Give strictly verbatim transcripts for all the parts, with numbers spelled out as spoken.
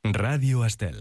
Ràdio Estel.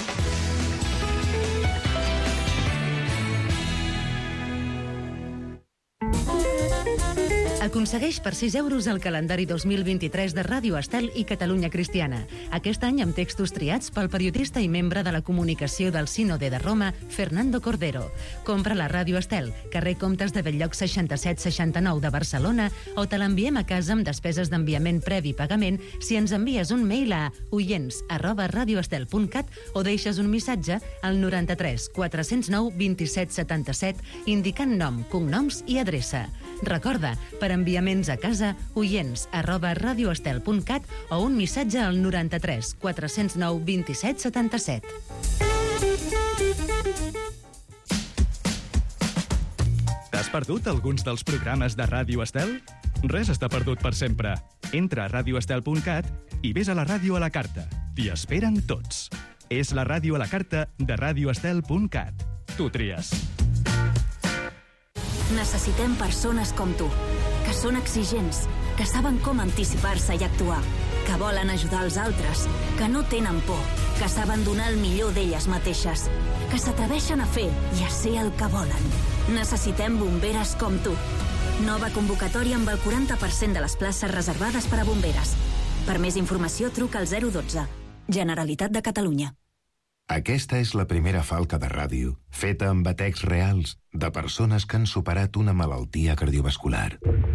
Aconsegueix per sis euros el calendari dos mil vint-i-tres de Ràdio Estel i Catalunya Cristiana. Aquest any amb textos triats pel periodista i membre de la comunicació del Sínode de Roma, Fernando Cordero. Compra la Ràdio Estel, carrer Comtes de Bell-lloc seixanta-set seixanta-nou de Barcelona, o te l'enviem a casa amb despeses d'enviament previ pagament si ens envies un mail a oients arroba radioestel punt cat o deixes un missatge al noranta-tres quatre-cents nou vint-i-set setanta-set indicant nom, cognoms i adreça. Recorda, per enviaments a casa, oients arroba radioestel punt cat o un missatge al noranta-tres quatre-cents nou vint-i-set setanta-set. T'has perdut alguns dels programes de Ràdio Estel? Res està perdut per sempre. Entra a radioestel punt cat i ves a la ràdio a la carta. T'hi esperen tots. És la ràdio a la carta de radioestel punt cat. Tu tries. Necessitem persones com tu, que són exigents, que saben com anticipar-se i actuar, que volen ajudar els altres, que no tenen por, que saben donar el millor d'elles mateixes, que s'atreveixen a fer i a ser el que volen. Necessitem bomberes com tu. Nova convocatòria amb el quaranta per cent de les places reservades per a bomberes. Per més informació, truca al zero dotze. Generalitat de Catalunya. Aquesta és la primera falca de ràdio, feta amb batecs reals, de persones que han superat una malaltia cardiovascular.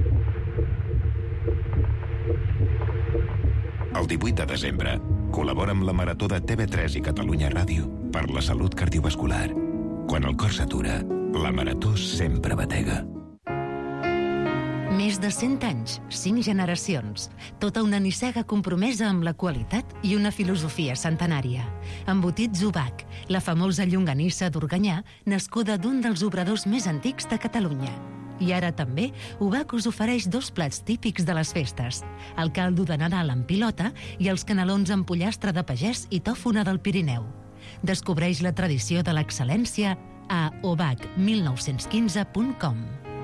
El divuit de desembre, col·labora amb la Marató de T V tres i Catalunya Ràdio per la salut cardiovascular. Quan el cor s'atura, la Marató sempre batega. Més de cent anys, cinc generacions. Tota una nissaga compromesa amb la qualitat i una filosofia centenària. Embotits Ubac, la famosa llonganissa d'Organyà, nascuda d'un dels obradors més antics de Catalunya. I ara també, Ubac us ofereix dos plats típics de les festes. El caldo de Nadal amb pilota i els canelons amb pollastre de pagès i tòfona del Pirineu. Descobreix la tradició de l'excel·lència a ubac mil nou-cents quinze punt com.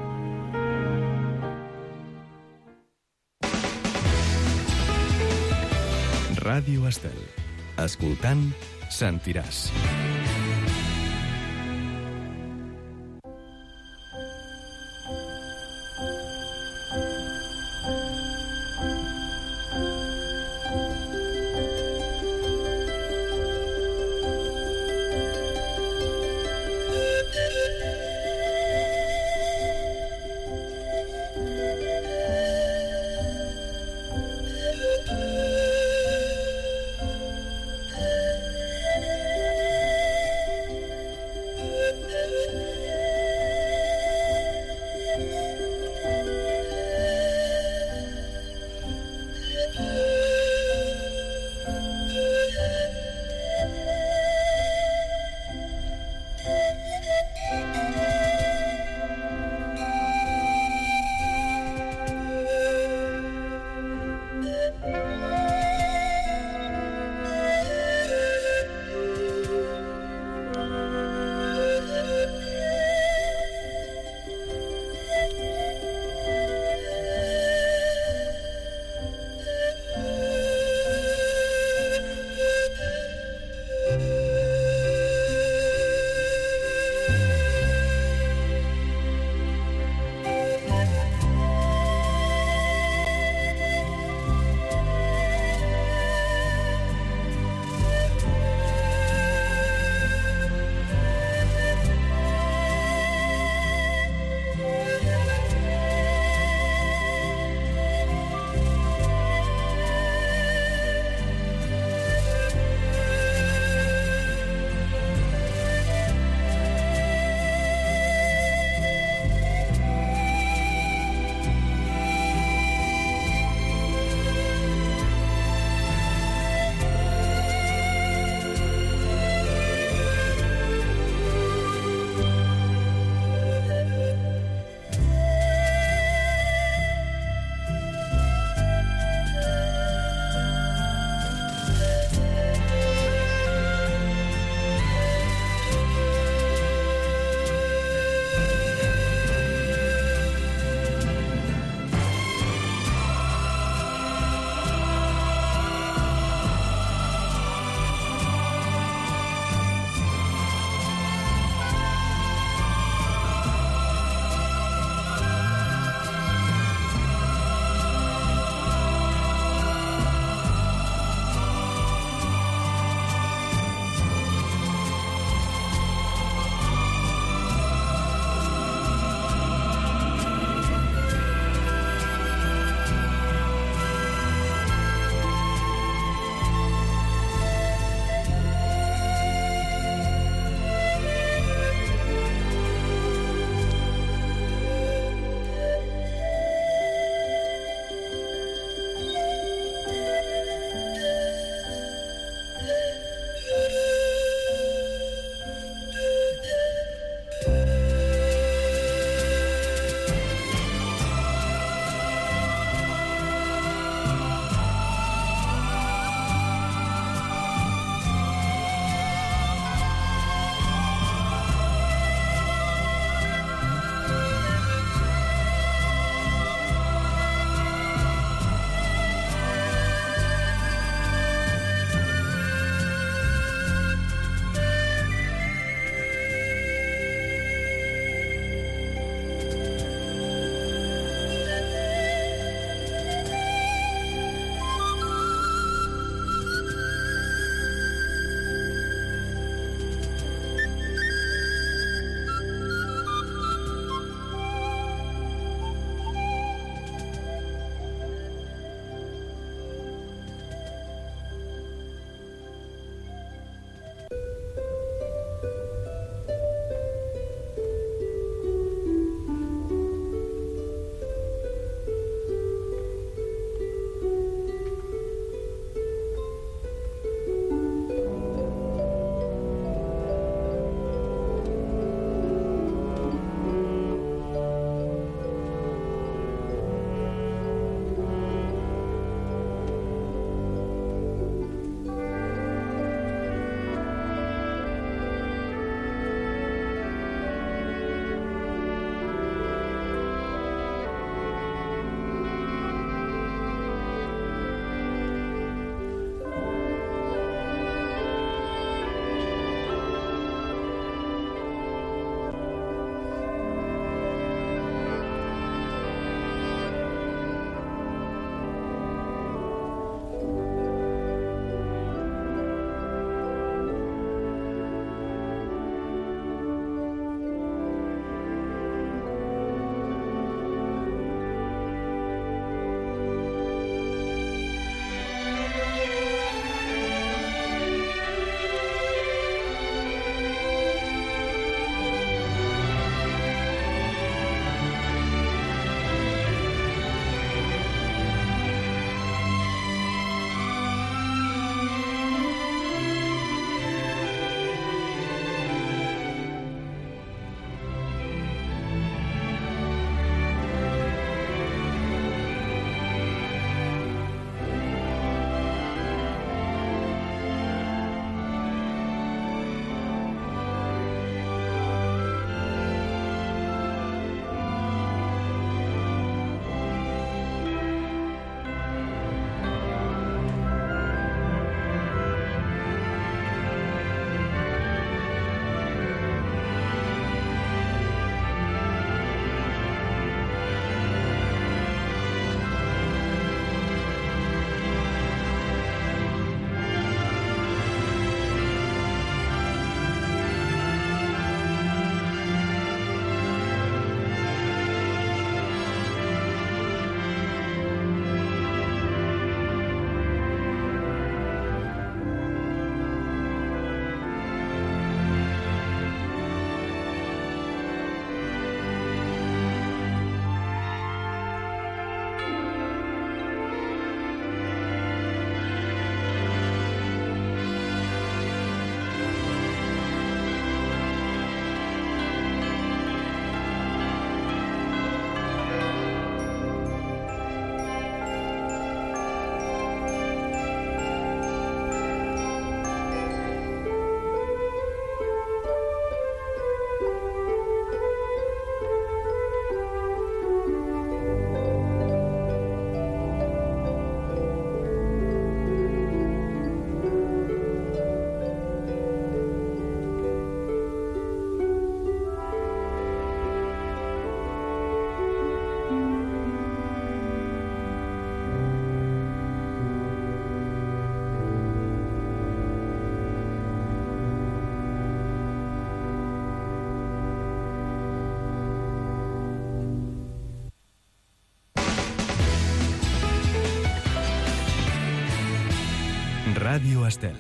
Ràdio Estel. Escoltant, sentiràs. Ràdio Estel.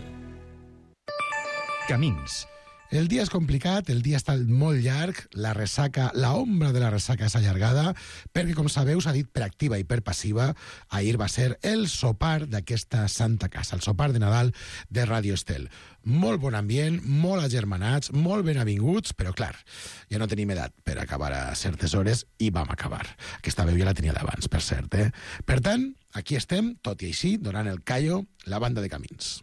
Camins. El dia és complicat, el dia està molt llarg, la ressaca, la ombra de la ressaca és allargada, perquè, com sabeu, s'ha dit per activa i per passiva, ahir va ser el sopar d'aquesta santa casa, el sopar de Nadal de Ràdio Estel. Molt bon ambient, molt agermanats, molt ben avinguts, però clar, ja no tenim edat per acabar a certes hores i vam acabar. Aquesta veu ja la tenia d'abans, per cert, eh? Per tant, aquí estem, tot i així, donant el callo, la banda de Camins.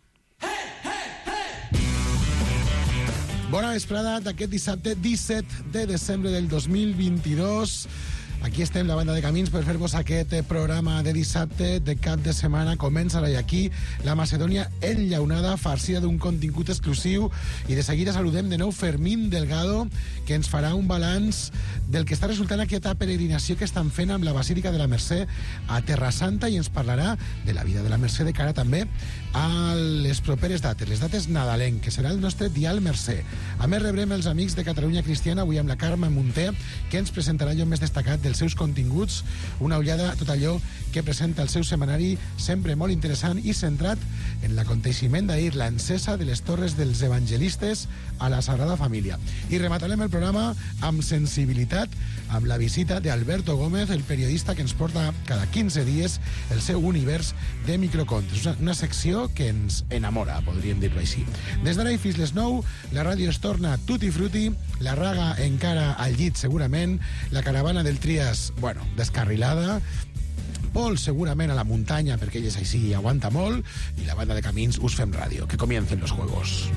Bona vesprada d'aquest dissabte disset de desembre del dos mil vint-i-dos. Aquí estem, la banda de Camins, per fer-vos aquest programa de dissabte de cap de setmana. Comença aquí la Macedònia enllaunada, farcida d'un contingut exclusiu, i de seguida saludem de nou Fermín Delgado, que ens farà un balanç del que està resultant aquesta peregrinació que estan fent amb la Basílica de la Mercè a Terra Santa, i ens parlarà de la vida de la Mercè de cara també a les properes dates, les dates nadalenc, que serà el nostre Dial Mercè. A més, rebrem els amics de Catalunya Cristiana, avui amb la Carme Munté, que ens presentarà allò més destacat dels seus continguts, una ullada a tot allò que presenta el seu setmanari, sempre molt interessant i centrat en l'aconteixement d'ahir, l'encesa de les torres dels evangelistes a la Sagrada Família. I rematarem el programa amb sensibilitat, amb la visita d'Alberto Gómez, el periodista que ens porta cada quinze dies el seu univers de microcontes. Una, una secció que ens enamora, podríem dir-ho així. Des d'ara i fins les nou, la ràdio es torna tutti frutti, la raga encara al llit segurament, la caravana del Trias, bueno, descarrilada, Pol segurament a la muntanya perquè ell és així i aguanta molt, i la banda de Camins us fem ràdio. Que comiencen los juegos.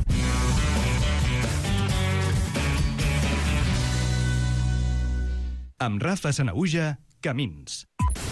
Amb Rafa Sanahuja, Camins.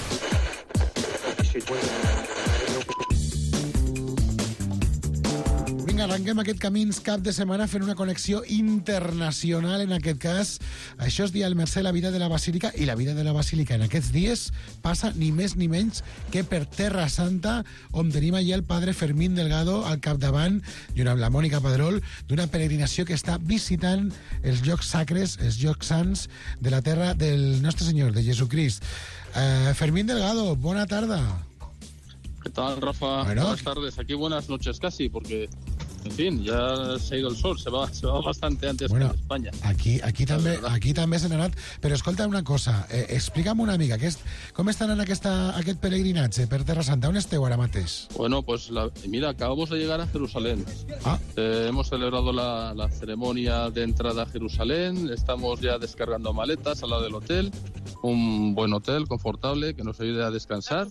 Vinga, arrenquem aquest Camins cap de setmana fent una connexió internacional, en aquest cas. Això és Dial Mercè, la vida de la Basílica, i la vida de la Basílica en aquests dies passa ni més ni menys que per Terra Santa, on tenim allà el padre Fermín Delgado al capdavant, i una, la Mònica Padrol, d'una peregrinació que està visitant els llocs sacres, els llocs sants de la terra del nostre Senyor, de Jesucrist. Eh, Fermín Delgado, bona tarda. ¿Qué tal, Rafa? Bueno, buenas tardes. Aquí buenas noches casi, porque, en fin, ya se ha ido el sol. Se va, se va bastante antes bueno, que en España. Aquí, aquí, també, aquí també se n'ha anat. Però escolta una cosa, eh, explica'm una mica, aquest, com està anant aquesta, aquest peregrinatge per Terra Santa? On esteu ara mateix? Bueno, pues la, mira, acabamos de llegar a Jerusalén. Ah. Eh, hemos celebrado la, la ceremonia de entrada a Jerusalén. Estamos ya descargando maletas al lado del hotel. Un buen hotel, confortable, que nos ayude a descansar.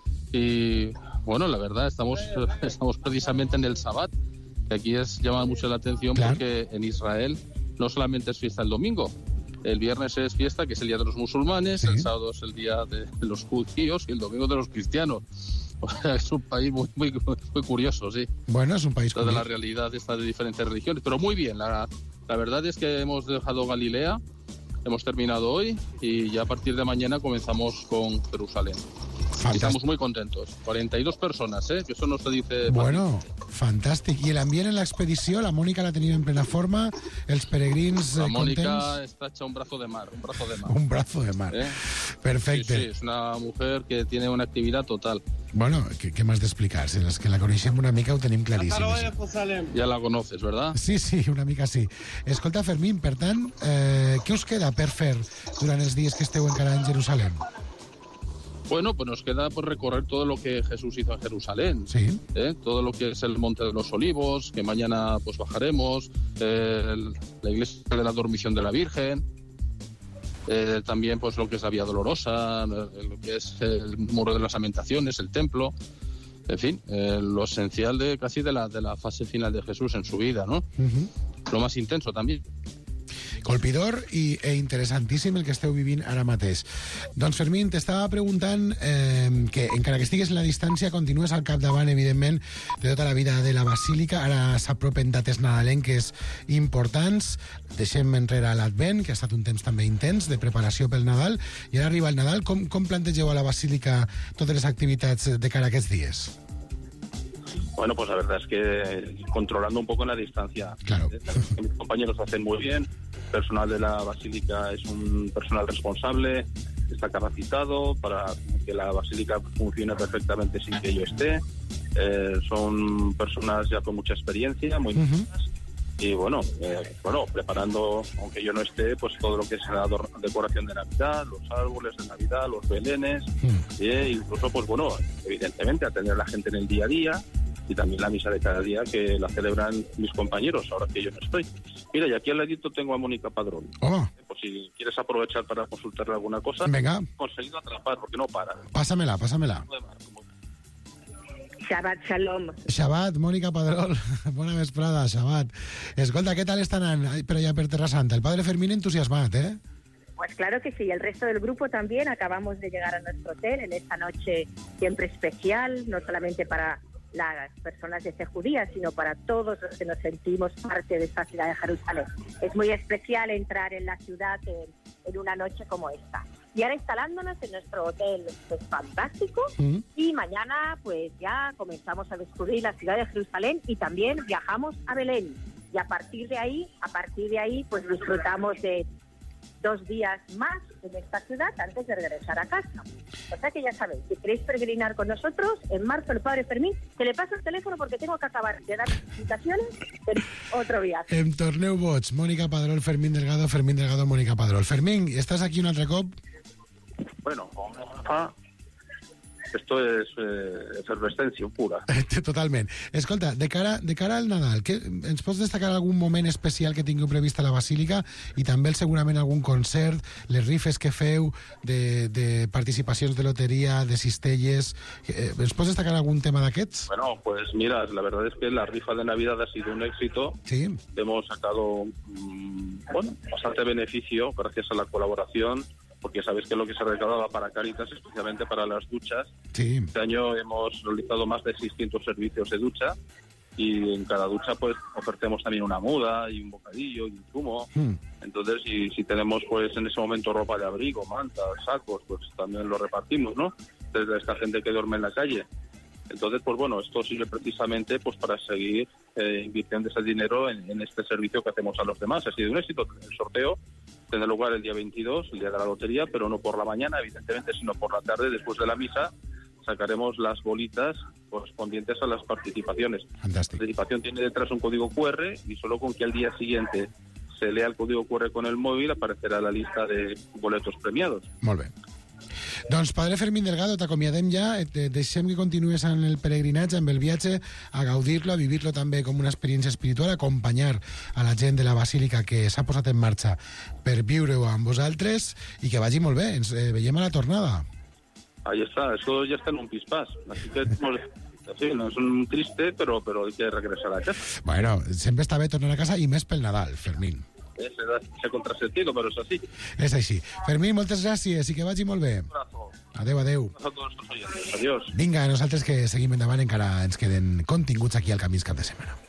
Y bueno, la verdad, estamos, estamos precisamente en el Sabbat, que aquí es, llama mucho la atención, claro, porque en Israel no solamente es fiesta el domingo, el viernes es fiesta, que es el día de los musulmanes, sí, el sábado es el día de los judíos y el domingo de los cristianos. O sea, es un país muy, muy, muy curioso, sí. Bueno, es un país curioso. Toda la realidad está de diferentes religiones, pero muy bien. La, la verdad es que hemos dejado Galilea, hemos terminado hoy y ya a partir de mañana comenzamos con Jerusalén. Fantástico. Estamos muy contentos. cuarenta y dos personas, ¿eh? Que eso no se dice... Bueno, fantàstic. I l'ambient en l'expedició, la Mònica la tenim en plena forma, els peregrins La eh, Mónica contents... está hecha un brazo de mar, un brazo de mar. Un brazo de mar. ¿Eh? Perfecte. Sí, sí, es una mujer que tiene una actividad total. Bueno, què, què m'has d'explicar? Si els que la coneixem una mica ho tenim claríssim. Ya la conoces, ¿verdad? Sí, sí, una mica sí. Escolta, Fermín, per tant, eh, què us queda per fer durant els dies que esteu encara en Jerusalem? Bueno, pues nos queda por recorrer todo lo que Jesús hizo en Jerusalén. Sí. ¿Eh? Todo lo que es el Monte de los Olivos, que mañana pues bajaremos, eh, la iglesia de la Dormición de la Virgen, eh, también pues lo que es la Vía Dolorosa, eh, lo que es el Muro de las Lamentaciones, el templo, en fin, eh, lo esencial de casi de la, de la fase final de Jesús en su vida, ¿no? Uh-huh. Lo más intenso también. Colpidor i, e interessantíssim el que esteu vivint ara mateix. Doncs, Fermín, t'estava preguntant eh, que, encara que estigues en la distància, continues al capdavant, evidentment, de tota la vida de la Basílica. Ara s'apropen dates nadalenques importants. Deixem enrere l'Advent, que ha estat un temps també intens de preparació pel Nadal, i ara arriba el Nadal. Com, com plantegeu a la Basílica totes les activitats de cara a aquests dies? Bueno, pues la verdad es que controlando un poco en la distancia. Claro. Mis compañeros lo hacen muy bien, el personal de la Basílica es un personal responsable, está capacitado para que la basílica funcione perfectamente sin que yo esté. Eh, son personas ya con mucha experiencia, muy uh-huh. y bueno, eh, bueno, preparando, aunque yo no esté, pues todo lo que es la ador- decoración de Navidad, los árboles de Navidad, los belenes, uh-huh. e incluso, pues bueno, evidentemente atender a la gente en el día a día, y también la misa de cada día que la celebran mis compañeros, ahora que yo no estoy. Mira, y aquí al ladito tengo a Mónica Padrón. Oh. Por si quieres aprovechar para consultarle alguna cosa. Venga. He conseguido atrapar, porque no para. Pásamela, pásamela. Shabbat Shalom. Shabbat, Mónica Padrón. Bona vesprada, Shabbat. Escolta, què tal estan per allà per Terra Santa? El padre Fermín entusiasmat, ¿eh? Pues claro que sí, el resto del grupo también. Acabamos de llegar a nuestro hotel en esta noche siempre especial, no solamente para las personas de fe judía, sino para todos los que nos sentimos parte de esta ciudad de Jerusalén. Es muy especial entrar en la ciudad en, en una noche como esta. Y ahora instalándonos en nuestro hotel, pues fantástico, mm. y mañana pues ya comenzamos a descubrir la ciudad de Jerusalén y también viajamos a Belén. Y a partir de ahí, a partir de ahí, pues disfrutamos de dos días más en esta ciudad antes de regresar a casa. O sea que ya sabéis, si queréis peregrinar con nosotros, en marzo el padre Fermín, que le paso el teléfono porque tengo que acabar de dar invitaciones en otro viaje. Em torneu boig, Mónica Padrón, Fermín Delgado, Fermín Delgado, Mónica Padrón. Fermín, ¿estás aquí un altre cop? Bueno, con Rafa, esto es eh, efervescencia pura. Totalment. Escolta, de cara, de cara al Nadal, que, ens pots destacar algun moment especial que tingueu previst a la Basílica i també segurament algun concert, les rifes que feu de, de participacions de loteria, de cistelles... Eh, ens pots destacar algun tema d'aquests? Bueno, pues mira, la verdad es que la rifa de Navidad ha sido un éxito. Sí. Hemos sacado mmm, bueno, bastante beneficio gracias a la colaboración, porque sabes que lo que se recaudaba para Cáritas, especialmente para las duchas. Sí. Este año hemos realizado más de seiscientos servicios de ducha y en cada ducha pues ofrecemos también una muda y un bocadillo y un zumo. Mm. Entonces, si, si tenemos pues en ese momento ropa de abrigo, mantas, sacos, pues también lo repartimos, ¿no? Desde esta gente que duerme en la calle. Entonces, pues bueno, esto sirve precisamente pues para seguir eh, invirtiendo ese dinero en, en este servicio que hacemos a los demás. Ha sido un éxito. El sorteo tendrá lugar el día veintidós, el día de la lotería, pero no por la mañana, evidentemente, sino por la tarde, después de la misa, sacaremos las bolitas correspondientes a las participaciones. Fantástico. La participación tiene detrás un código cu erre y solo con que al día siguiente se lea el código cu erre con el móvil aparecerá la lista de boletos premiados. Molt bé. Doncs, padre Fermín Delgado, t'acomiadem ja, et deixem que continues en el peregrinatge, amb el viatge, a gaudir-lo, a vivir-lo també com una experiència espiritual, a acompanyar a la gent de la Basílica que s'ha posat en marxa per viure-ho amb vosaltres i que vagi molt bé. Ens eh, veiem a la tornada. Ahí está, eso ya está en un pispás, así que sí, no es un triste, pero, pero hay que regresar a casa. Bueno, sempre està bé tornar a casa i més pel Nadal, Fermín. Es, es contrasentido, pero es así. És així. Fermín, moltes gràcies i que vagi molt bé. Un abrazo. Adéu, adéu. A todos los oyentes. Adiós. Vinga, nosaltres que seguim endavant encara ens queden continguts aquí al Camins cap de setmana.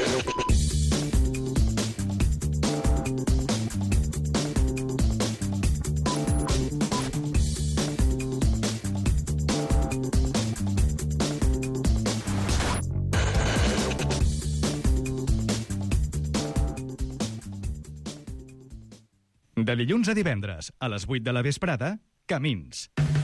De dilluns a divendres, a les vuit de la vesprada, Camins.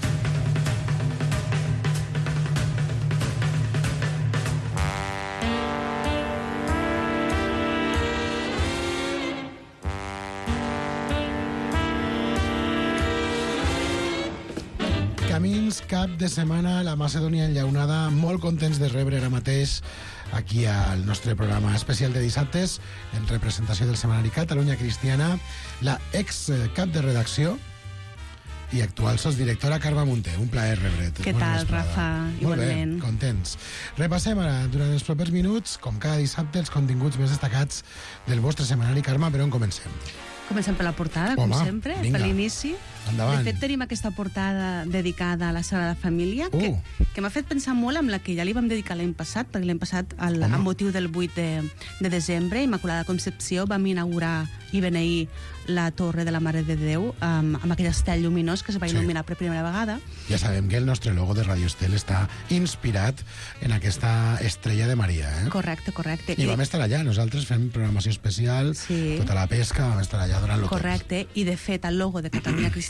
Camins, cap de setmana, la Macedònia enllaunada, molt contents de rebre ara mateix aquí al nostre programa especial de dissabtes, en representació del setmanari Catalunya Cristiana, la ex cap de redacció i actual sosdirectora Carme Munté. Un plaer rebre't. Què tal, Rafa? Igualment. Molt bé, contents. Repassem ara, durant els propers minuts, com cada dissabte, els continguts més destacats del vostre setmanari. Carme, per on comencem? Comencem per la portada, Home, com sempre, vinga. per l'inici. Endavant. De fet, tenim aquesta portada dedicada a la Sagrada Família, Uh. que, que m'ha fet pensar molt amb la que ja li vam dedicar l'any passat, perquè l'any passat, al, amb motiu del vuit de, de desembre, Immaculada Concepció, vam inaugurar i beneir la Torre de la Mare de Déu amb, amb aquell estel lluminós que es va Sí. il·luminar per primera vegada. Ja sabem que el nostre logo de Radio Estel està inspirat en aquesta estrella de Maria, eh? Correcte, correcte. I vam estar allà, nosaltres fem programació especial, Sí. tota la pesca, vam estar allà donant-lo tot. Correcte, i de fet el logo de Catalunya Cristiana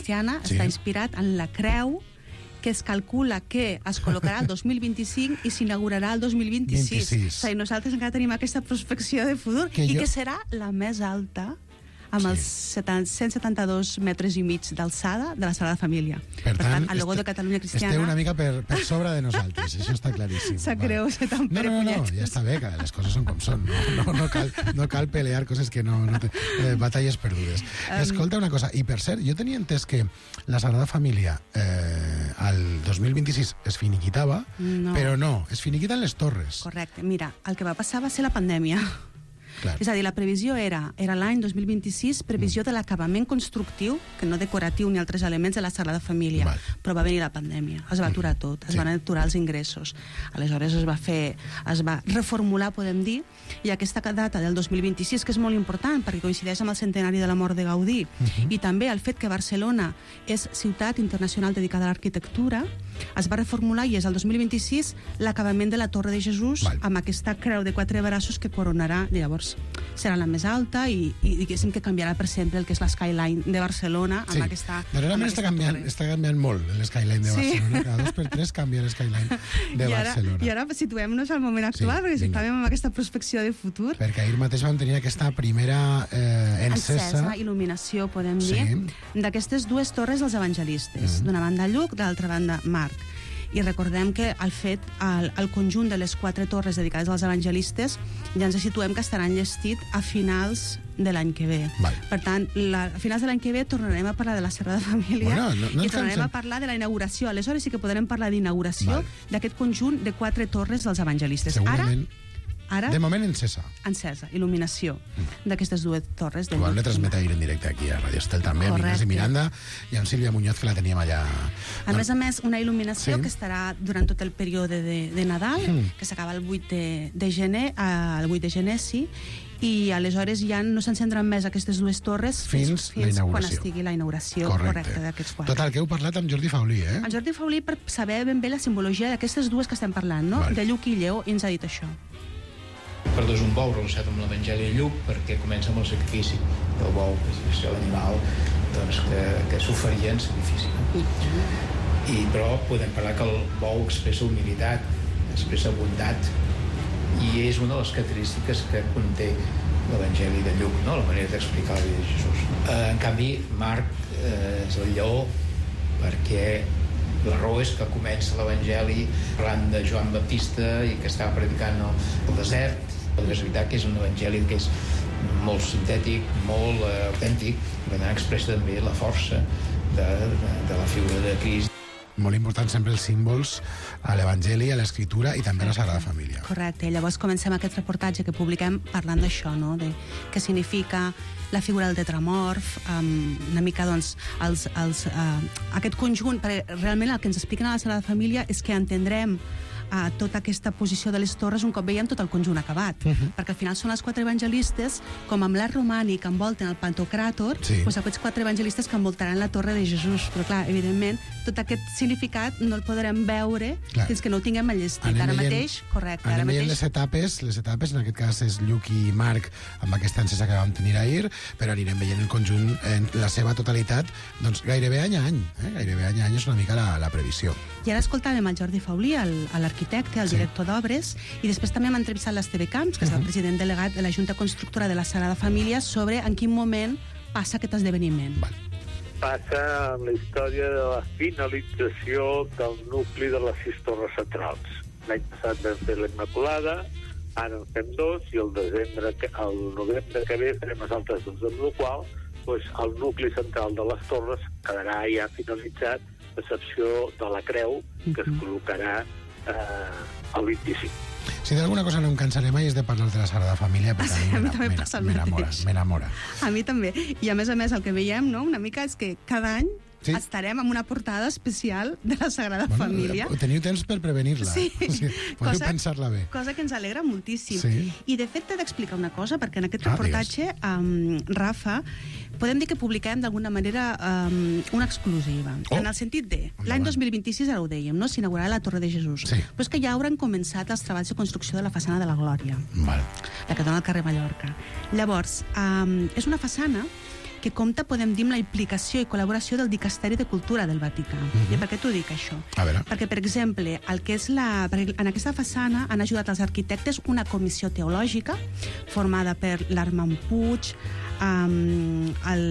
Cristiana Sí. està inspirat en la creu que es calcula que es col·locarà el dos mil vint-i-cinc i s'inaugurarà el dos mil vint-i-sis. vint-i-sis. O sigui, nosaltres encara tenim aquesta prospecció de futur Que i jo- que serà la més alta amb Sí. els setanta, cent setanta-dos metres i mig d'alçada de la Sagrada Família. Per tant, el logo este- de Catalunya Cristiana... Esteu una mica per, per sobre de nosaltres, això està claríssim. Sap Vale. greu ser tan No, no, no, no, perepulletes. ja està bé, que les coses són com són. No, no, no, cal, no cal pelear coses que no... no te, eh, batalles perdudes. Escolta una cosa, i per cert, jo tenia entès que la Sagrada Família eh, al dos mil vint-i-sis es finiquitava, No. però no, es finiquiten les torres. Correcte. Mira, el que va passar va ser la pandèmia. Clar. És a dir, la previsió era, era l'any dos mil vint-i-sis, previsió de l'acabament constructiu, que no decoratiu ni altres elements de la Sagrada Família. Val. Però va venir la pandèmia, es va aturar tot, es Sí. van aturar els ingressos. Aleshores es va fer, es va reformular, podem dir, i aquesta data del dos mil vint-i-sis, que és molt important perquè coincideix amb el centenari de la mort de Gaudí, i també el fet que Barcelona és ciutat internacional dedicada a l'arquitectura, es va reformular i és el dos mil vint-i-sis l'acabament de la Torre de Jesús, Val. amb aquesta creu de quatre braços que coronarà, llavors serà la més alta i, i diguéssim que canviarà per sempre el que és l'eskyline de Barcelona amb Sí, aquesta, darrerament amb està aquesta canviant, torre. està canviant molt l'skyline de Sí. Barcelona. Cada dos per tres canvia l'skyline de I ara, Barcelona. I ara situem-nos al moment actual, Sí, perquè si vinga. estàvem amb aquesta prospecció de futur. Perquè ahir mateix vam tenir aquesta primera eh, encesa. Encesa, il·luminació, podem Sí. dir, d'aquestes dues torres dels evangelistes. Mm. D'una banda Lluc, de l'altra banda Marc. I recordem que el fet, el, el conjunt de les quatre torres dedicades als evangelistes, ja ens situem que estaran llestit a finals de l'any que ve. Val. Per tant, la, a finals de l'any que ve tornarem a parlar de la Sagrada Família Bueno, no- no i ens tornarem cansem. a parlar de la inauguració. Aleshores sí que podrem parlar d'inauguració Val. d'aquest conjunt de quatre torres dels evangelistes. Segurament, Ara, de ara moment encesa. encesa, il·luminació d'aquestes dues torres. de Ho vam Lluc. retransmetre ahir en directe aquí a Radio Estel també, amb Ignasi Correcte. Miranda i amb Sílvia Muñoz, que la teníem allà. A més a més, una il·luminació Sí. que estarà durant tot el període de, de Nadal, Mm. que s'acaba el vuit de, de gener, eh, el vuit de gener, sí, i aleshores ja no s'encendran més aquestes dues torres Fins la fins quan inauguració. estigui la inauguració Correcte. correcta d'aquests quatre. Total, que heu parlat amb Jordi Faulí, eh? En Jordi Faulí, per saber ben bé la simbologia d'aquestes dues que estem parlant, no? Vale. De Lluc i Lleó, i ens ha dit això. Per dos un bou relacionat amb l'Evangeli de Lluc, perquè comença amb el sacrifici del bou, que és l'animal doncs, que, que s'oferia en sacrifici. No? I, però podem parlar que el bou expressa humilitat, expressa bondat, i és una de les característiques que conté l'Evangeli de Lluc, no? La manera d'explicar la vida de Jesús. Eh, en canvi, Marc eh, és el lleó, perquè la raó és que comença l'Evangeli parlant de Joan Baptista i que estava predicant al, al desert. És veritat que és un evangeli que és molt sintètic, molt eh, autèntic, per tant expressa també la força de, de, de la figura de Crist. Molt important sempre els símbols a l'Evangeli, a l'Escriptura i també a la Sagrada Família. Correcte. Llavors comencem aquest reportatge que publiquem parlant d'això, no? De què significa la figura del tetramorf, um, una mica, doncs, els, els, uh, aquest conjunt, perquè realment el que ens expliquen a la Sagrada Família és que entendrem a tota aquesta posició de les torres un cop veiem tot el conjunt acabat. Uh -huh. Perquè al final són els quatre evangelistes, com amb l'art romànic que envolten el Pantocràtor, Sí. doncs aquests quatre evangelistes que envoltaran la torre de Jesús. Però clar, evidentment, tot aquest significat no el podrem veure Clar. fins que no ho tinguem enllestit. Anem Ara veient- mateix, correcte, ara Anem veient mateix... les etapes, les etapes, en aquest cas és Lluc i Marc, amb aquesta encesa que vam tenir ahir, però anirem veient el conjunt en la seva totalitat, doncs gairebé any a any. Eh? Gairebé any a any és una mica la, la previsió. I ara escoltàvem el Jordi Faulí, el- l'arquitecte, el Sí. director d'obres, i després també hem entrevistat l'Esteve Camps, que és el president delegat de la Junta Constructora de la Sagrada Família, sobre en quin moment passa aquest esdeveniment. Val. Passa en la història de la finalització del nucli de les sis torres centrals. L'any passat vam fer la Immaculada, ara en fem dos, i el desembre, que- el novembre que ve farem les altres dos, amb la qual doncs, el nucli central de les torres quedarà ja finalitzat, a excepció de la creu, que es col·locarà eh, el vint-i-cinc. Si d'alguna cosa no em cansaré mai és de parlar de la Sagrada Família, perquè Sí, a a mi mi també m'ena- passa el m'enamora, mateix. m'enamora. A mi també. I a més a més el que veiem, no?, una mica és que cada any Sí. estarem amb una portada especial de la Sagrada Bueno, Família. teniu temps per prevenir-la. Sí, Podeu pensar-la bé. cosa que ens alegra moltíssim. Sí. I de fet t'he d'explicar una cosa, perquè en aquest Ah, reportatge, um, Rafa, podem dir que publiquem d'alguna manera um, una exclusiva. Oh. En el sentit de, Endavant. l'any dos mil vint-i-sis, ara ho dèiem, no? S'inaugurarà la Torre de Jesús. Sí. Però és que ja hauran començat els treballs de construcció de la façana de la Glòria, Val. la que dona al carrer Mallorca. Llavors, um, és una façana que compta, podem dir, amb la implicació i col·laboració del Dicasteri de Cultura del Vaticà. Mm-hmm. I per què t'ho dic, això? A veure. Perquè, per exemple, el que és la, en aquesta façana han ajudat els arquitectes una comissió teològica formada per l'Armand Puig, um, el,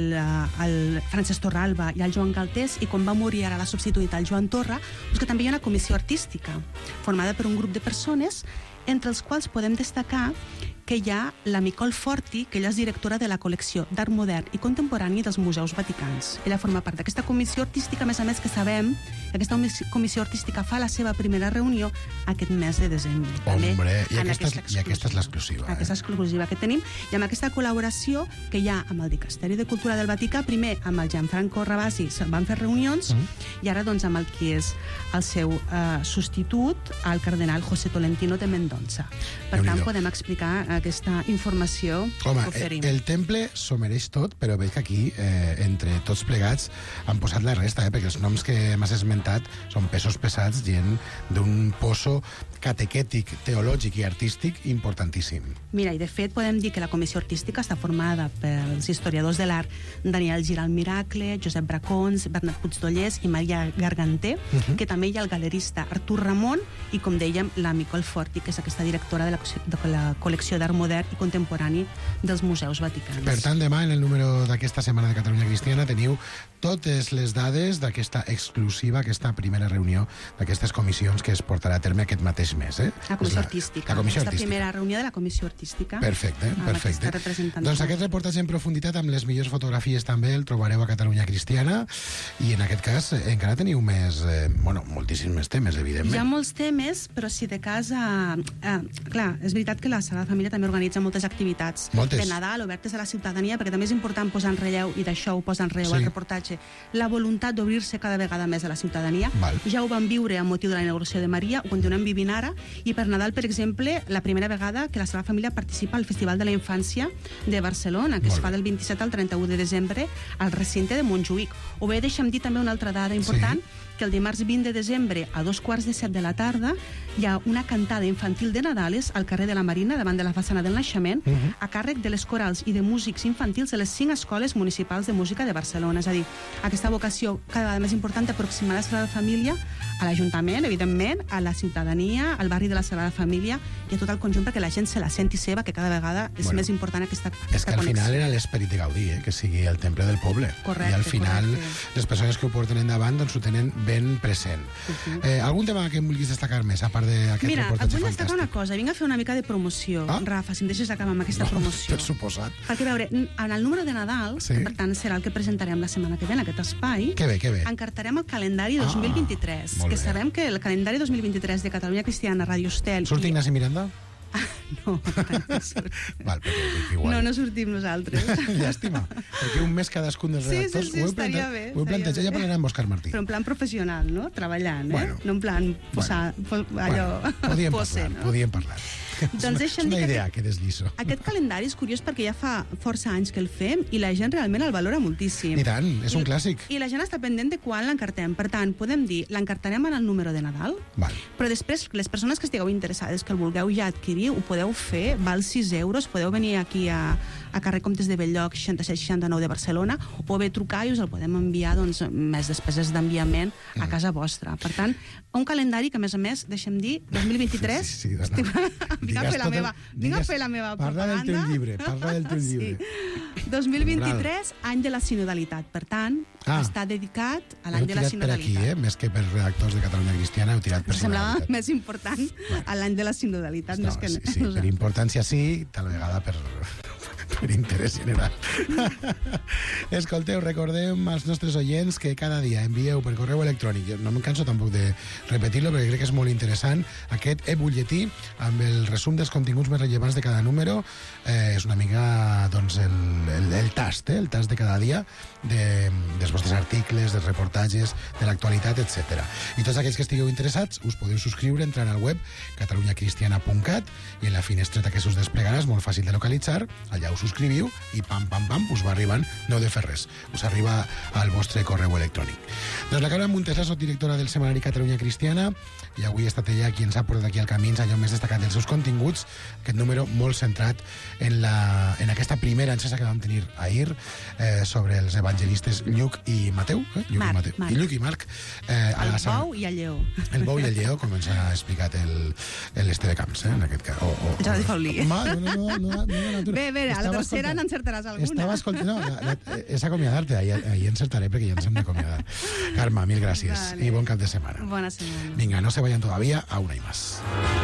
el Francesc Torralba i el Joan Galtés, i quan va morir ara la substituït el Joan Torra, doncs que també hi ha una comissió artística formada per un grup de persones, entre els quals podem destacar que hi ha la Micol Forti, que ella és directora de la col·lecció d'art modern i contemporani dels museus vaticans. Ella forma part d'aquesta comissió artística, a més a més que sabem que aquesta comissió artística fa la seva primera reunió aquest mes de desembre. Hombre, i aquesta, aquesta, i aquesta és l'exclusiva. Eh? Aquesta exclusiva que tenim, i amb aquesta col·laboració que hi ha amb el Dicasteri de Cultura del Vaticà, primer amb el Gianfranco Ravasi se'n van fer reunions, mm-hmm. i ara doncs amb el que és el seu uh, substitut, el cardenal José Tolentino de Mendonça. Per tant, podem explicar aquesta informació Home, que oferim. El temple s'ho mereix tot, però veig que aquí, eh, entre tots plegats, han posat la resta, eh, perquè els noms que m'has esmentat són pesos pesats, gent d'un pozo catequètic, teològic i artístic importantíssim. Mira, i de fet podem dir que la comissió artística està formada pels historiadors de l'art Daniel Giral Miracle, Josep Bracons, Bernat Puigdollers i Maria Garganter, uh-huh. que també hi ha el galerista Artur Ramon i, com dèiem, la Micol Forti, que és aquesta directora de la, de la col·lecció d'art modern i contemporani dels museus vaticans. Per tant, demà, en el número d'aquesta Setmana de Catalunya Cristiana, teniu totes les dades d'aquesta exclusiva, aquesta primera reunió d'aquestes comissions que es portarà a terme aquest mateix mes. Eh? La comissió la, artística. La comissió aquesta artística. primera reunió de la comissió artística. Perfecte, perfecte. Doncs aquest reportatge en profunditat amb les millors fotografies també el trobareu a Catalunya Cristiana, i en aquest cas encara teniu més, eh, bueno, moltíssims més temes, evidentment. Hi ha molts temes, però si de cas... Eh, eh, clar, és veritat que la Sagrada Família també organitza moltes activitats moltes. de Nadal, obertes a la ciutadania, perquè també és important posar en relleu, i d'això ho posa en relleu sí. el reportatge, la voluntat d'obrir-se cada vegada més a la ciutadania. Val. Ja ho vam viure amb motiu de la inauguració de Maria, ho continuem vivint ara, i per Nadal, per exemple, la primera vegada que la Sagrada Família participa al Festival de la Infància de Barcelona, que Molt es fa del vint-i-set al trenta-u de desembre al recinte de Montjuïc. O bé, deixa'm dir també una altra dada important, sí. que el dimarts vint de desembre a dos quarts de set de la tarda hi ha una cantada infantil de Nadales al carrer de la Marina, davant de la façana del Naixement, uh-huh. a càrrec de les corals i de músics infantils de les cinc escoles municipals de música de Barcelona. És a dir, aquesta vocació cada vegada més important d'aproximar la Sagrada Família a l'Ajuntament, evidentment, a la ciutadania, al barri de la Sagrada Família i a tot el conjunt, perquè la gent se la senti seva, que cada vegada és bueno, més important aquesta, aquesta és que al connexió. final era l'esperit de Gaudí, eh? que sigui el temple del poble. Correcte, I al final correcte. les persones que ho porten endavant doncs ho tenen ben present. Uh-huh. eh, algun tema que em vulguis destacar més, a part d'aquest Mira, reportatge et vull fantàstic? destacar una cosa. Vinc a fer una mica de promoció, ah? Rafa, si em deixes acabar amb aquesta no, promoció. Per suposat. Perquè, a veure, en el número de Nadal, sí. que per tant serà el que presentarem la setmana que ve en aquest espai, que bé, que bé. encartarem el calendari dos mil vint-i-tres, ah, que sabem que el calendari dos mil vint-i-tres de Catalunya Cristiana, Ràdio Estel... Surt Ignasi Miranda? No, no surt. Val, però igual. No, no sortim nosaltres. Llàstima, perquè un mes cadascun dels sí, redactors... Sí, sí, ho he estaria plantejat, bé. Ho he plantejat, ja parlarem amb Òscar Martí. Però en plan professional, no? Treballant, eh? Bueno, no en plan posar... Bueno, allò... Bueno, podíem pose, parlar, no? podíem parlar. Doncs és una idea que, que deslliço. Aquest calendari és curiós perquè ja fa força anys que el fem i la gent realment el valora moltíssim. I tant, és un I, clàssic. I la gent està pendent de quan l'encartem. Per tant, podem dir, l'encartarem en el número de Nadal, Val. però després, les persones que estigueu interessades, que el vulgueu ja adquirir, ho podeu fer, val sis euros, podeu venir aquí a, a carrer Comtes de Belllloc, seixanta-set seixanta-nou de Barcelona, o bé trucar i us el podem enviar, doncs, més despeses d'enviament a casa vostra. Per tant, un calendari que, a més a més, deixem dir, dos mil vint-i-tres... Sí, sí, sí, vinc a fer la meva, vinc a fer la meva parla propaganda. Parla del teu llibre, parla del teu llibre. Sí. dos mil vint-i-tres, any de la sinodalitat. Per tant, ah, està dedicat a l'any de la sinodalitat. Heu tirat per aquí, eh? Més que per redactors de Catalunya Cristiana, heu tirat per sinodalitat. Semblava més important bueno. a l'any de la sinodalitat. No, més que... sí, sí, per importància sí, tal vegada per... per interès general. Escolteu, recordem als nostres oients que cada dia envieu per correu electrònic, jo no me'n canso tampoc de repetir-lo perquè crec que és molt interessant, aquest e-butlletí amb el resum dels continguts més rellevants de cada número. Eh, és una mica doncs, el, el, el tast, eh? el tast de cada dia de, dels vostres articles, dels reportatges, de l'actualitat, etcètera. I tots aquells que estigueu interessats us podeu subscriure entrant al web catalunyacristiana punt cat i en la finestreta que s'us desplegarà és molt fàcil de localitzar, allà us subscriviu i pam, pam, pam, us va arribant, no heu de fer res, us arriba al vostre correu electrònic. Doncs la Carme Montesà, soc directora del setmanari Catalunya Cristiana, i avui ha estat ella qui ens ha portat aquí al Camins allò més destacat dels seus continguts, aquest número molt centrat en, la, en aquesta primera encesa que vam tenir ahir eh, sobre els evangelistes Lluc i Mateu, eh? Lluc Marc, i Mateu, Marc. i Lluc i Marc. Eh, a El la sala- bou i el lleó. el bou i el lleó, com ens ha explicat el- l'Esteve Camps, eh, en aquest cas. O, o, Jordi Faulí. Ma, no, no, no, no, no, no, no, Bé, bé, a la Estava tercera escoltant- n'encertaràs alguna. Estava escoltant... No, la, la, és acomiadar-te, ahir, ahir encertaré perquè ja ens hem d'acomiadar. Carme, mil gràcies Vale. i bon cap de setmana. Bona setmana. Vinga, no se vayan todavía, aún hay más.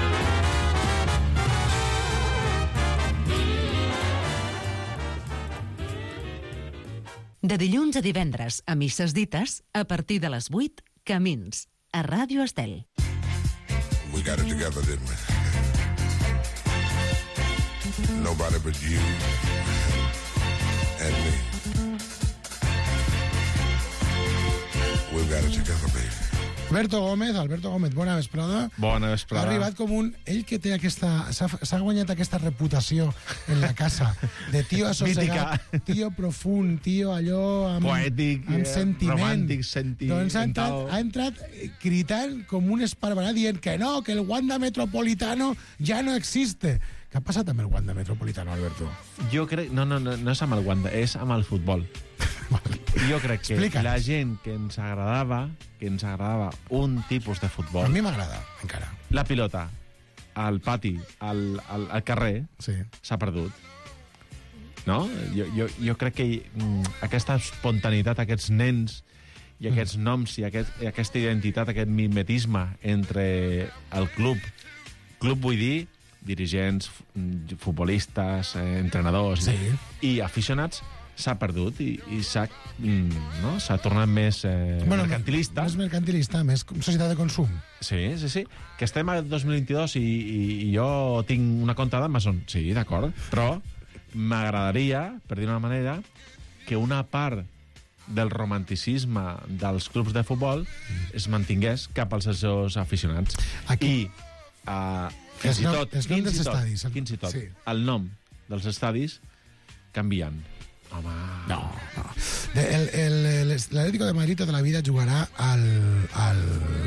De dilluns a divendres, a misses dites, a partir de les vuit, Camins, a Ràdio Estel. We got it together, didn't we? Nobody but you and me. We've got it together, baby. Alberto Gómez, Alberto Gómez, bona vesprada. Bona Ha vesprada. arribat com un... Ell que té aquesta... S'ha s'ha guanyat aquesta reputació en la casa de tio assossegat, tio profund, tio allò amb, Poètic, amb eh, sentiment. romàntic, sentimental. Doncs ha entrat, ha entrat cridant com un esparverà dient que no, que el Wanda Metropolitano ja no existe. Què ha passat amb el Wanda Metropolitano, Alberto? Jo crec... No, no, no, no és amb el Wanda, és amb el futbol. Jo crec que Explica'ns. la gent que ens agradava, que ens agradava un tipus de A futbol, mi m'agrada, encara. la pilota, al pati, al, al, al carrer, Sí. s'ha perdut. No? Jo, jo, jo crec que mm, aquesta espontaneïtat, aquests nens i aquests noms i, aquest, i aquesta identitat, aquest mimetisme entre el club, club vull dir, dirigents, f- futbolistes, eh, entrenadors Sí. i aficionats, s'ha perdut i, i s'ha mm, no? s'ha tornat més eh, Bueno, mercantilista. Més mercantilista, més com societat de consum. Sí, sí, sí. Que estem al dos mil vint-i-dos i, i, i jo tinc una compta d'Amazon. Sí, d'acord. Però m'agradaria, per dir una manera, que una part del romanticisme dels clubs de futbol es mantingués cap als seus aficionats. Aquí. I uh, fins Els i nom- tot, els noms fins dels i tot, estadis, el- fins i tot sí. el nom dels estadis canvien. Home... No, no. De- El, el, el, L'Atlético de Madrid tota la vida jugarà al, al,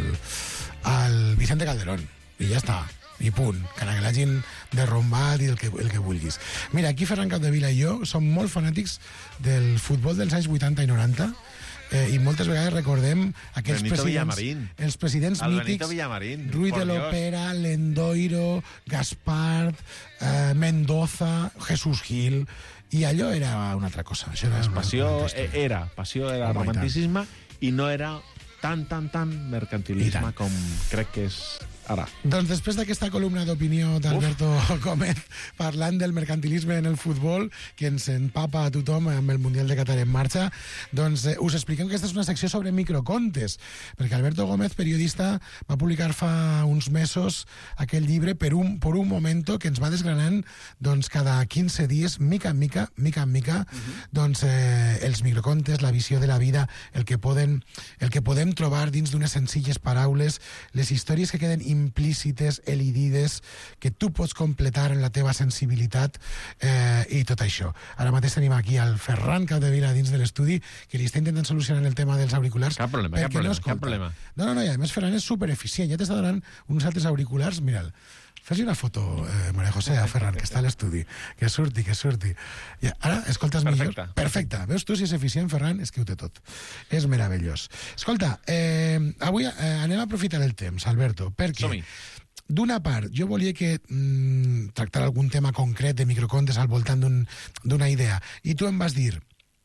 al Vicente Calderón. I ja està. I punt. Que l'hagin derrombat i el que, el que vulguis. Mira, aquí Ferran Capdevila i jo som molt fanàtics del futbol dels anys vuitanta i noranta, eh, i moltes vegades recordem aquests Benito presidents, Villamarín. els presidents El mítics, Benito Villamarín, Ruiz por de Dios. l'Opera, Lendoiro, Gaspar, eh, Mendoza, Jesús Gil, i allò era una altra cosa. Això era una Passió altra història. eh, era, passió era Home, i tant. romanticisme i no era tan, tan, tan I mercantilisme tant. com crec que és ara. Doncs després d'aquesta columna d'opinió d'Alberto Gómez parlant del mercantilisme en el futbol, que ens empapa a tothom amb el Mundial de Qatar en marxa, doncs eh, us expliquem que aquesta és una secció sobre microcontes, perquè Alberto Gómez, periodista, va publicar fa uns mesos aquell llibre Per un, por un momento, que ens va desgranant doncs, cada quinze dies, mica en mica, mica en mica, doncs, eh, els microcontes, la visió de la vida, el que, poden, el que podem trobar dins d'unes senzilles paraules, les històries que queden implícites, elidides, que tu pots completar en la teva sensibilitat, eh, i tot això. Ara mateix tenim aquí el Ferran Capdevila dins de l'estudi, que li està intentant solucionar el tema dels auriculars. Cap problema, perquè cap problema, no escolta. cap problema. No, no, no, i a més Ferran és supereficient, ja t'està donant uns altres auriculars, mira'l. Fes-li una foto, eh, Maria José, a Ferran, que està a l'estudi. Que surti, que surti. I ara, escoltes millor? Perfecte. Perfecte. Veus tu si és eficient, Ferran? És que ho té tot. És meravellós. Escolta, eh, avui eh, anem a aprofitar el temps, Alberto, perquè Som-hi. d'una part, jo volia que mm, tractar algun tema concret de microcontes al voltant d'un- d'una idea, i tu em vas dir,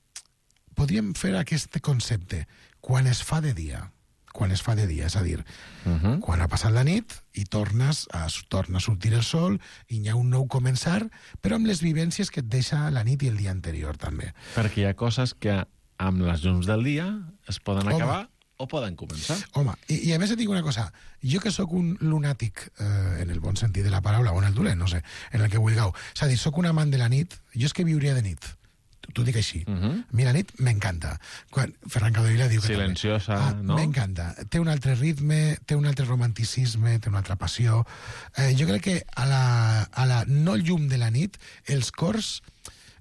podríem fer aquest concepte quan es fa de dia. Quan es fa de dia, és a dir, Uh -huh. quan ha passat la nit i tornes a, torna a sortir el sol i hi ha un nou començar, però amb les vivències que et deixa la nit i el dia anterior, també. Perquè hi ha coses que amb les llums del dia es poden Home. acabar o poden començar. Home, i, i a més et dic una cosa, jo que sóc un lunàtic, eh, en el bon sentit de la paraula, o en el dolent, no sé, en el que vulgueu, és a dir, sóc un amant de la nit, jo és que viuria de nit, t'ho dic així. Uh -huh. A mi la nit m'encanta. Quan Ferran Capdevila diu que Silenciosa, també. no? M'encanta. Té un altre ritme, té un altre romanticisme, té una altra passió. Eh, jo crec que a la, a la no llum de la nit, els cors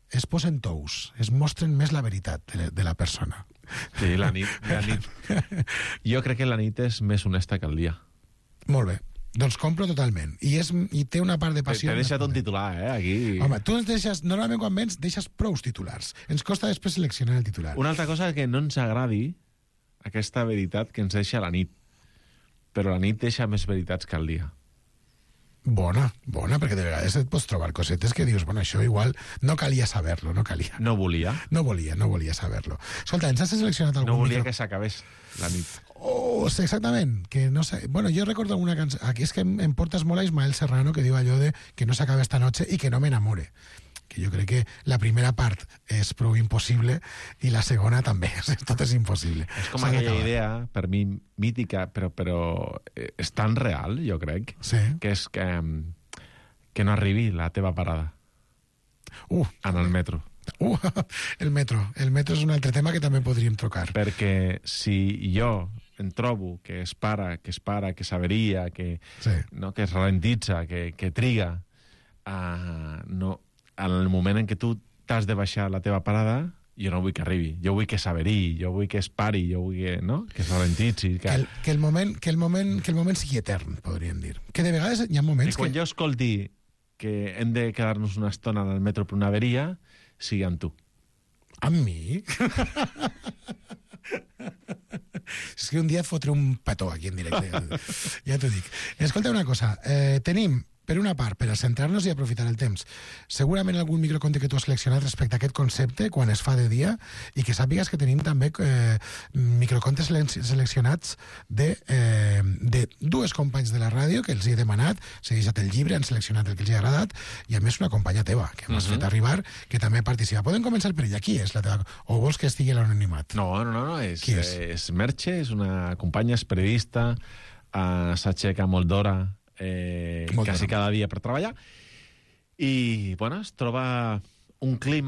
es posen tous, es mostren més la veritat de, de la persona. Sí, la nit, la nit. Jo crec que la nit és més honesta que el dia. Molt bé. Doncs compro totalment. I, és, i té una part de passió... T'he deixat un titular, eh, aquí. Home, tu ens deixes... Normalment quan vens deixes prou titulars. Ens costa després seleccionar el titular. Una altra cosa que no ens agradi, aquesta veritat que ens deixa la nit. Però la nit deixa més veritats que el dia. Bona, bona, perquè de vegades et pots trobar cosetes que dius, bueno, això igual no calia saber-lo, no calia. No volia. No volia, no volia saber-lo. Escolta, ens has seleccionat algun No volia micro... que s'acabés la nit. Oh, sí, exactament, que no sé... Bueno, jo recordo alguna cançó... Aquí és que em, em portes molt a Ismael Serrano, que diu allò de que no s'acabe esta noche i que no m'enamore. Que jo crec que la primera part és prou impossible i la segona també, tot és impossible. És com aquella idea, per mi, mítica, però, però és tan real, jo crec, sí. que és que, que no arribi la teva parada uh, en el metro. Uh, el metro. El metro és un altre tema que també podríem trocar. Perquè si jo em trobo que es para, que es para, que s'averia, que, sí. no, que es ralentitza, que, que triga, uh, no... en el moment en què tu t'has de baixar la teva parada, jo no vull que arribi. Jo vull que s'averi, jo vull que es pari, jo vull que, no? que es ralentitzi. Que... Que, el, que, el moment, que, el moment, que el moment sigui etern, podríem dir. Que de vegades hi ha moments I quan que... jo escolti que hem de quedar-nos una estona en el metro per una averia, sigui amb tu. Amb mi? És que un dia et fotré un petó aquí en directe, ja, ja t'ho dic. Escolta una cosa, eh, tenim per una part, per a centrar-nos i aprofitar el temps, segurament algun microconte que tu has seleccionat respecte a aquest concepte quan es fa de dia, i que sàpigues que tenim també eh, microcontes seleccionats de, eh, de dues companys de la ràdio que els he demanat, s'ha deixat el llibre, han seleccionat el que els ha agradat, i a més una companya teva, que m'has uh-huh. fet arribar, que també participa. Podem començar per ella. Qui és la teva? O vols que estigui a l'anonimat? No, no, no, no. És, Qui és? és Merche, és una companya, és periodista, uh, s'aixeca molt d'hora, Eh, Molt quasi bona. cada dia per treballar, i bueno, es troba un clima,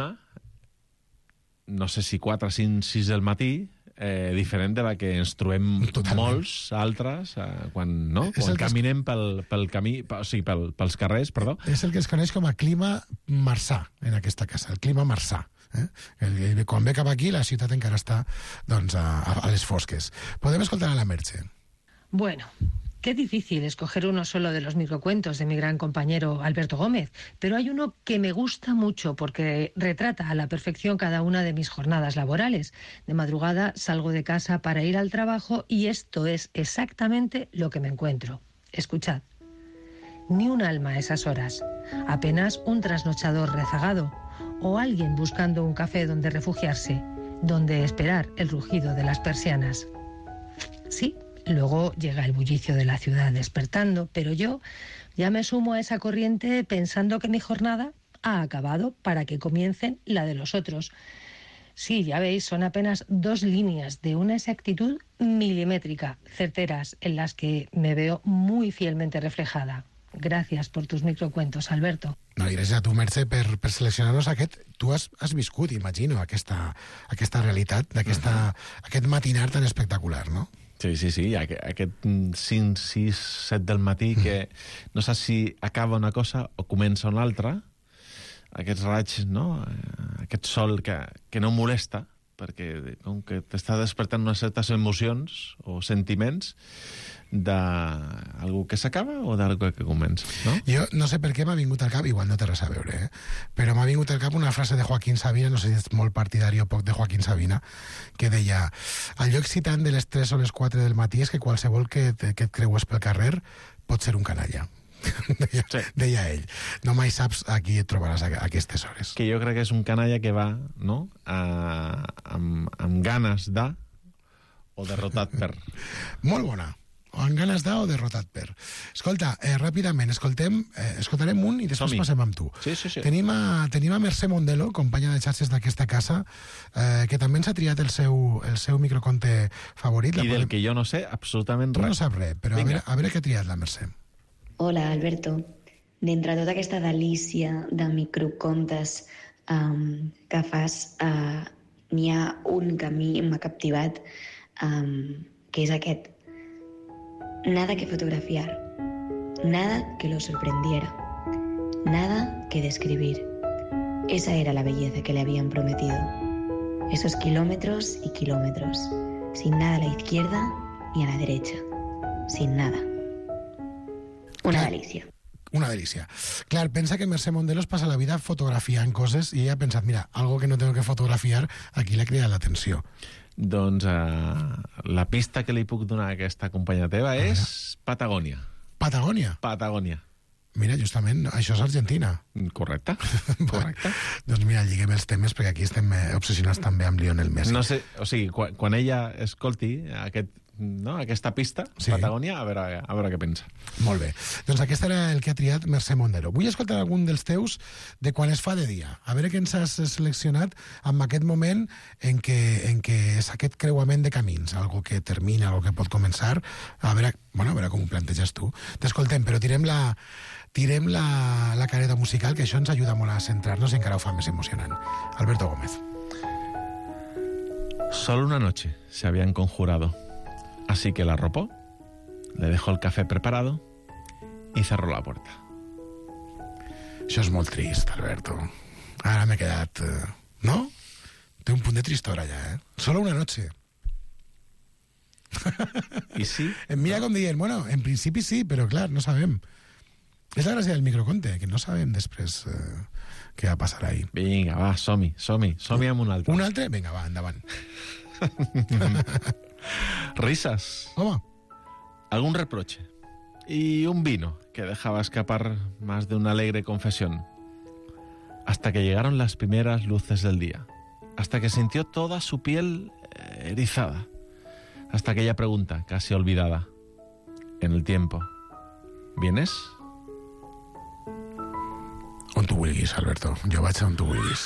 no sé si quatre, cinc, sis del matí, eh, diferent de la que ens trobem Totalment. molts altres eh, quan, no? És quan el que es- caminem pel, pel camí, o sigui, pel, pels carrers, perdó. És el que es coneix com a clima marçà en aquesta casa, el clima marçà. Eh? El, el, quan ve cap aquí la ciutat encara està doncs, a, a, a les fosques. Podem escoltar a la Merche. Bueno, qué difícil escoger uno solo de los microcuentos de mi gran compañero Alberto Gómez, pero hay uno que me gusta mucho porque retrata a la perfección cada una de mis jornadas laborales. De madrugada salgo de casa para ir al trabajo y esto es exactamente lo que me encuentro. Escuchad. Ni un alma a esas horas, apenas un trasnochador rezagado o alguien buscando un café donde refugiarse, donde esperar el rugido de las persianas. Sí. Luego llega el bullicio de la ciudad despertando, pero yo ya me sumo a esa corriente pensando que mi jornada ha acabado para que comiencen la de los otros. Sí, ya veis, son apenas dos líneas de una exactitud milimétrica, certeras, en las que me veo muy fielmente reflejada. Gracias por tus microcuentos, Alberto. No, i gràcies a tu, Merche, per, per seleccionar-nos aquest... Tu has, has viscut, imagino, aquesta, aquesta realitat, d'aquesta, uh-huh. aquest matinar tan espectacular, no? Sí, sí, sí, aquest, aquest cinc, sis, set del matí que no saps si acaba una cosa o comença una altra, aquests raigs, no? Aquest sol que, que no molesta, perquè com que t'està despertant unes certes emocions o sentiments d'algú que s'acaba o d'algú que comença, no? Jo no sé per què m'ha vingut al cap, igual no té res a veure, eh? però m'ha vingut al cap una frase de Joaquín Sabina, no sé si ets molt partidari o poc de Joaquín Sabina, que deia: allò excitant de les tres o les quatre del matí és que qualsevol que, te, que et creues pel carrer pot ser un canalla. deia, sí. deia ell. No mai saps a qui et trobaràs a, a aquestes hores. Que jo crec que és un canalla que va, no?, a, amb, amb ganes de o derrotat per. Molt bona. O amb ganes de o derrotat per. Escolta, eh, ràpidament, escoltem, eh, escoltarem un i després Som-hi. passem amb tu. Sí, sí, sí. Tenim a, tenim a Mercè Mondelo, companya de xarxes d'aquesta casa, eh, que també ens ha triat el seu, el seu microconte favorit. I La del podem... que jo no sé absolutament Tu res. no saps res, però a veure, a veure què ha triat la Mercè. Hola, Alberto. D'entre tota aquesta delícia de microcontes um, que fas, uh, n'hi ha un que a mi m'ha captivat, um, que és aquest. Nada que fotografiar, nada que lo sorprendiera, nada que describir, Esa era la belleza que le habían prometido. Esos kilómetros y kilómetros, sin nada a la izquierda ni a la derecha. Sin nada. Una delícia. Una delícia. Clar, pensa que Mercè Mondelos passa la vida fotografiant coses i ella ha pensat, mira, algo que no tengo que fotografiar, aquí l'ha cridat l'atenció. Doncs uh, la pista que li puc donar a aquesta companya teva a és veure. Patagònia. Patagònia? Patagònia. Mira, justament, això és Argentina. Correcte. Correcte. Doncs mira, lliguem els temes, perquè aquí estem obsessionats també amb Lionel Messi. No sé, o sigui, quan, quan ella escolti aquest, no, aquesta pista, sí. Patagònia, a veure, a veure què pensa. Molt bé. Doncs aquest era el que ha triat Mercè Mondero. Vull escoltar algun dels teus de quan es fa de dia. A veure què ens has seleccionat en aquest moment en què, en què és aquest creuament de camins, algo que termina, algo que pot començar. A veure, bueno, a veure com ho planteges tu. T'escoltem, però tirem la... Tirem la, la careta musical, que això ens ajuda molt a centrar-nos i encara ho fa més emocionant. Alberto Gómez. Solo una noche se habían conjurado, así que la arropó, le dejó el café preparado y cerró la puerta. Això és molt trist, Alberto. Ara m'he quedat... Eh, no? Té un punt de tristora ja, eh? Solo una noche. I sí? Em mira com dient, bueno, en principi sí, però clar, no sabem. És la gràcia del microconte, que no sabem després eh, què va passar ahí. Vinga, va, som-hi, som-hi, som-hi amb un altre. Un altre? Vinga, va, endavant. Risas. Home. Algún reproche. Y un vino que dejaba escapar más de una alegre confesión. Hasta que llegaron las primeras luces del día. Hasta que sintió toda su piel eh, erizada. Hasta aquella pregunta, casi olvidada. En el tiempo. ¿Vienes? On tu vulguis, Alberto. Jo vaig on tu vulguis.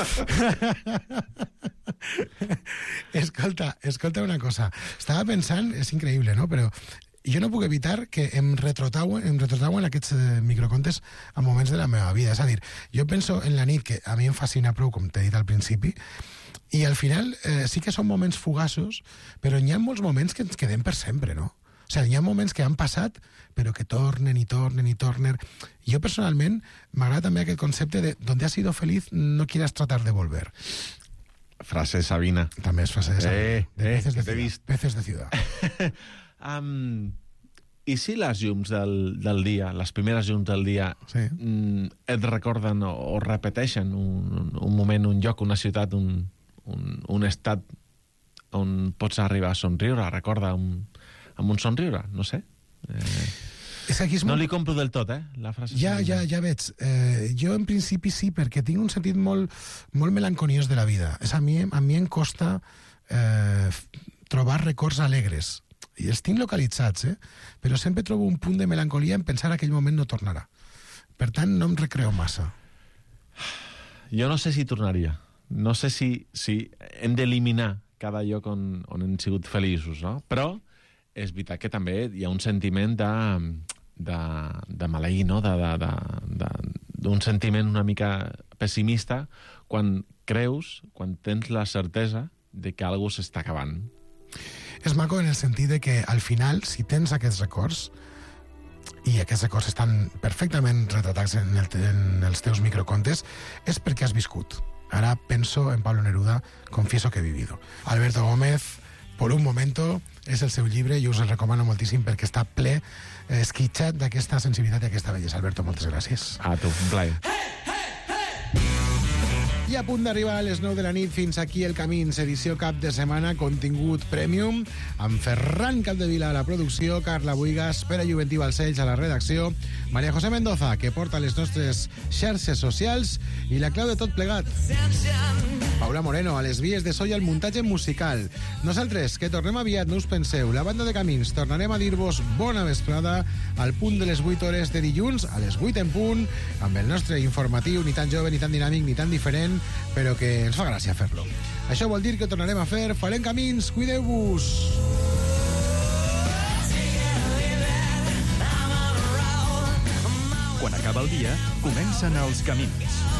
escolta, escolta una cosa. Estava pensant, és increïble, no? Però jo no puc evitar que em retrotrauen, em retrotrauen aquests eh, microcontes a moments de la meva vida. És a dir, jo penso en la nit, que a mi em fascina prou, com t'he dit al principi, i al final eh, sí que són moments fugaços, però hi ha molts moments que ens quedem per sempre, no? O sigui, hi ha moments que han passat, però que tornen i tornen i tornen. Jo, personalment, m'agrada també aquest concepte de donde has sido feliz, no quieras tratar de volver. Frase de Sabina. També és frase de Sabina. Eh, de eh, peces de t'he ciudad. vist. Peces de ciudad. um, I si les llums del, del dia, les primeres llums del dia, sí. mm, et recorden o, o repeteixen un, un moment, un lloc, una ciutat, un, un, un estat on pots arribar a somriure, recorda un... amb un somriure, no sé. Eh, és que aquí és no molt... li compro del tot, eh, la frase. Ja, ja, ja veig. Eh, jo, en principi, sí, perquè tinc un sentit molt, molt melanconiós de la vida. És a, mi, a mi em costa eh, trobar records alegres. I els tinc localitzats, eh? Però sempre trobo un punt de melancolia en pensar que aquell moment no tornarà. Per tant, no em recreo massa. Jo no sé si tornaria. No sé si, si hem d'eliminar cada lloc on, on hem sigut feliços, no? Però és veritat que també hi ha un sentiment de, de, de maleir, no? De, de, de, d'un sentiment una mica pessimista quan creus, quan tens la certesa de que alguna cosa s'està acabant. És maco en el sentit de que al final, si tens aquests records, i aquests records estan perfectament retratats en, el, en els teus microcontes, és perquè has viscut. Ara penso en Pablo Neruda, confieso que he vivido. Alberto Gómez, por un momento, és el seu llibre i us el recomano moltíssim perquè està ple, eh, esquitxat d'aquesta sensibilitat i aquesta bellesa. Alberto, moltes gràcies. A tu, un plaer. I a punt d'arribar a les nou de la nit, fins aquí el Camins, edició cap de setmana, contingut premium, amb Ferran Capdevila a la producció, Carla Buigas, Pere Juventí Balcells a la redacció, Maria José Mendoza, que porta les nostres xarxes socials, i la clau de tot plegat, Paula Moreno, a les vies de so i al muntatge musical. Nosaltres, que tornem aviat, no us penseu, la banda de Camins, tornarem a dir-vos bona vesprada al punt de les vuit hores de dilluns, a les vuit en punt, amb el nostre informatiu, ni tan jove, ni tan dinàmic, ni tan diferent, però que ens fa gràcia fer-lo. Això vol dir que tornarem a fer Farem Camins, cuideu-vos! Quan acaba el dia, comencen els camins.